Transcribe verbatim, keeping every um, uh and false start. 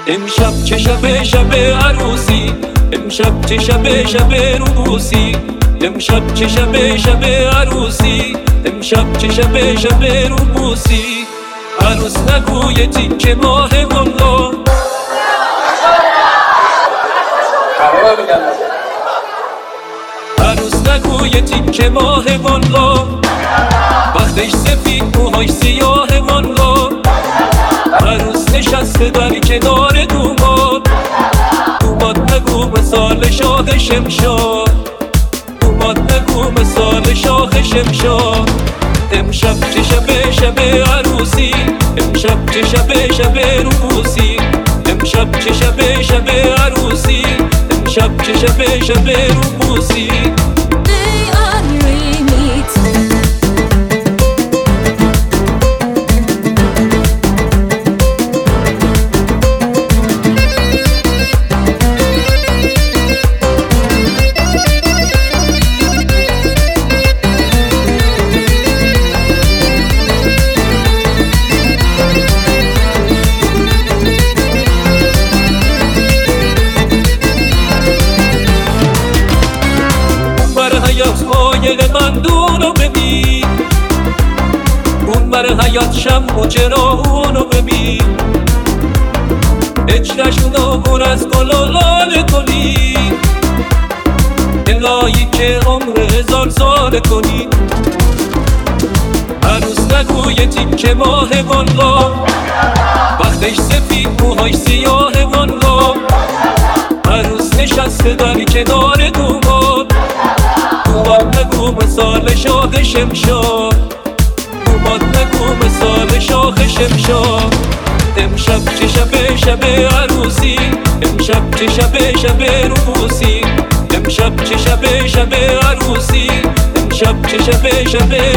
امشب چه شب شب عروسی، امشب چه شب شب روبوسی، امشب چه شب شب عروسی، امشب چه شب شب روبوسی. عروس نگوی تیک ماه والله، عروس نگوی تیک ماه والله، وقتش سفید موهاش سیاه والله. عروس نشسته در کنار دوماد، دوماد نگو مثال شاخ شمشاد، دوماد نگو مثال شاخ شمشاد. امشب چه شب شب عروسی، امشب چه شب شب روبوسی، امشب چه شب شب عروسی، امشب چه شب شب روبوسی. حیات من دونو ببین، اون بر حیات شم و چراغونو ببین، اجرشونو پر از گل و لاله کنی، الهی که عمر هزار ساله کنی. عروس نگوی تیک ماه والله، وقتش سفید موهاش سیاه والله. عروس نشسته در کنار دوماد، دوماد نگو مثال شاخ شمشاد، دوماد نگو مثال شاخ شمشاد. امشب چه شب شب عروسی، امشب چه شب شب روبوسی، امشب چه شب شب عروسی، امشب چه شب شب